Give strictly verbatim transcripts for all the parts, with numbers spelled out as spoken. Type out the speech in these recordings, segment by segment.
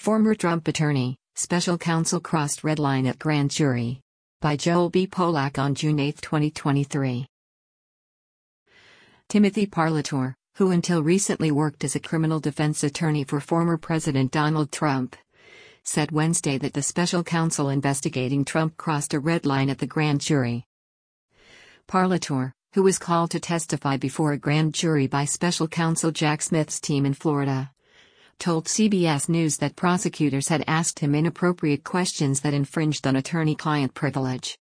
Former Trump attorney, special counsel crossed red line at grand jury. By Joel B. Polak on June eighth, twenty twenty-three. Timothy Parlatore, who until recently worked as a criminal defense attorney for former President Donald Trump, said Wednesday that the special counsel investigating Trump crossed a red line at the grand jury. Parlatore, who was called to testify before a grand jury by special counsel Jack Smith's team in Florida, told C B S News that prosecutors had asked him inappropriate questions that infringed on attorney-client privilege.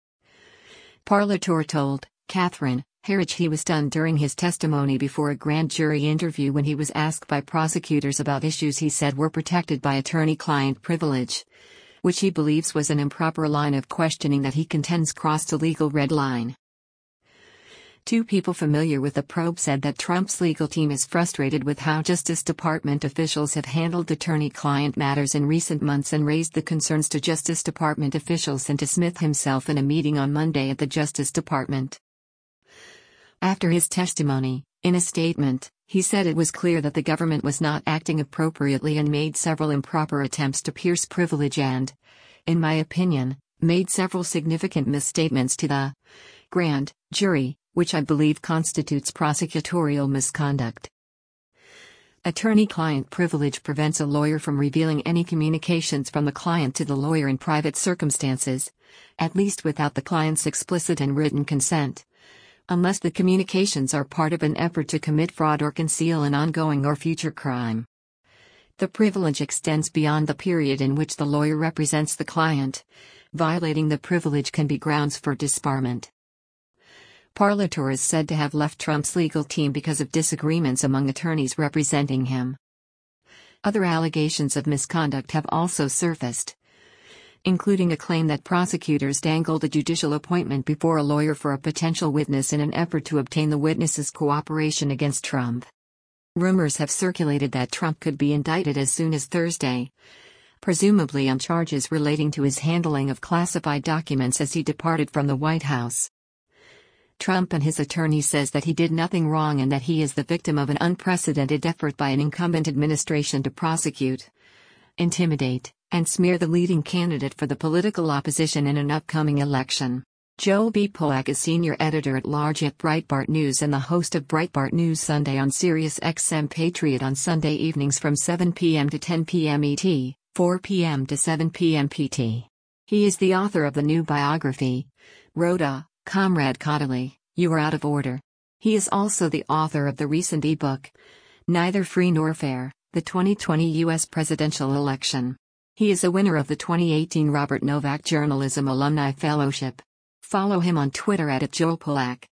Parlatore told Catherine Herridge he was stunned during his testimony before a grand jury interview when he was asked by prosecutors about issues he said were protected by attorney-client privilege, which he believes was an improper line of questioning that he contends crossed a legal red line. Two people familiar with the probe said that Trump's legal team is frustrated with how Justice Department officials have handled attorney-client matters in recent months and raised the concerns to Justice Department officials and to Smith himself in a meeting on Monday at the Justice Department. After his testimony, in a statement, he said it was clear that the government was not acting appropriately and made several improper attempts to pierce privilege and, in my opinion, made several significant misstatements to the grand jury, which I believe constitutes prosecutorial misconduct. Attorney-client privilege prevents a lawyer from revealing any communications from the client to the lawyer in private circumstances, at least without the client's explicit and written consent, unless the communications are part of an effort to commit fraud or conceal an ongoing or future crime. The privilege extends beyond the period in which the lawyer represents the client. Violating the privilege can be grounds for disbarment. Parlatore is said to have left Trump's legal team because of disagreements among attorneys representing him. Other allegations of misconduct have also surfaced, including a claim that prosecutors dangled a judicial appointment before a lawyer for a potential witness in an effort to obtain the witness's cooperation against Trump. Rumors have circulated that Trump could be indicted as soon as Thursday, presumably on charges relating to his handling of classified documents as he departed from the White House. Trump and his attorney says that he did nothing wrong and that he is the victim of an unprecedented effort by an incumbent administration to prosecute, intimidate, and smear the leading candidate for the political opposition in an upcoming election. Joel B. Polak is senior editor-at-large at Breitbart News and the host of Breitbart News Sunday on Sirius X M Patriot on Sunday evenings from seven p m to ten p m E T, four p m to seven p m P T. He is the author of the new biography, Rhoda, Comrade Cotterley, You Are Out of Order. He is also the author of the recent ebook, Neither Free Nor Fair, the twenty twenty U S Presidential Election. He is a winner of the twenty eighteen Robert Novak Journalism Alumni Fellowship. Follow him on Twitter at Joel Polak.